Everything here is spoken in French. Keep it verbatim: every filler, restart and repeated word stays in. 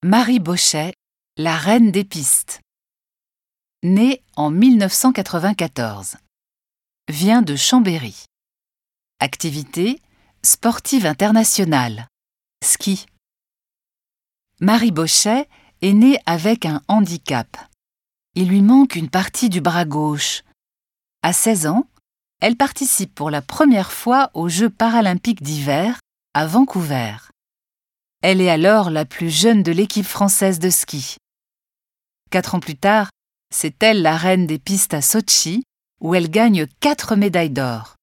Marie Bochet, la reine des pistes. Née en mille neuf cent quatre-vingt-quatorze. Vient de Chambéry. Activité sportive internationale. Ski. Marie Bochet est née avec un handicap. Il lui manque une partie du bras gauche. À seize ans, elle participe pour la première fois aux Jeux paralympiques d'hiver à Vancouver. Elle est alors la plus jeune de l'équipe française de ski. Quatre ans plus tard, c'est elle la reine des pistes à Sotchi, où elle gagne quatre médailles d'or.